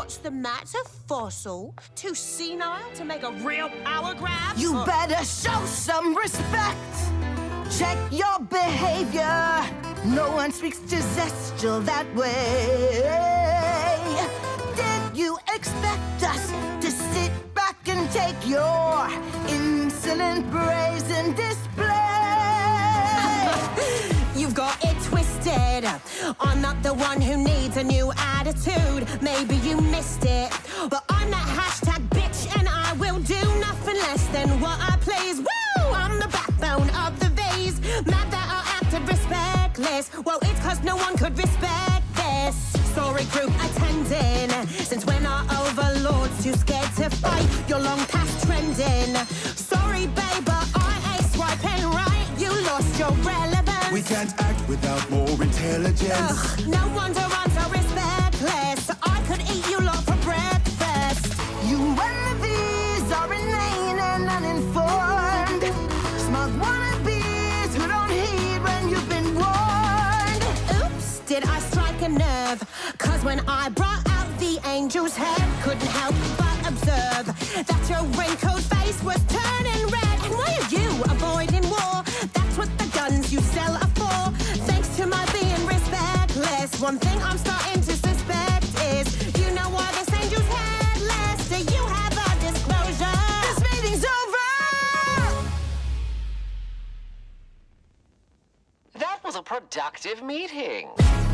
What's the matter, fossil? Too senile to make a real power grab? You better show some respect. Check your behavior. No one speaks to Zestial that way. Did you expect us to sit back and take your insolent brazen display? You've got it twisted. I'm not the one who needs a new attitude. Maybe you missed it, but I'm that hashtag bitch, and I will do nothing less than what I please. Woo! I'm the backbone of the vase. Mad that I acted respectless. Well, it's 'cause no one could respect this. Sorry, group attending. Since when are overlords too scared to fight? You're long past trending. Sorry, babe, but I ain't swiping right. You lost your relevance. We can't act without more intelligence. Ugh, no wonder I'm so respectless. I could eat you lot for breakfast. You wannabes are inane and uninformed. Smug wannabes who don't heed when you've been warned. Oops, did I strike a nerve? 'Cause when I brought out the angel's head, couldn't help but observe that your wrinkled face was turning red. And why are you avoiding war? That's what the guns you sell are for. Thanks to my being respectless, one thing I'm starting to suspect is you know why this angel's headless. Do you have a disclosure? This meeting's over! That was a productive meeting.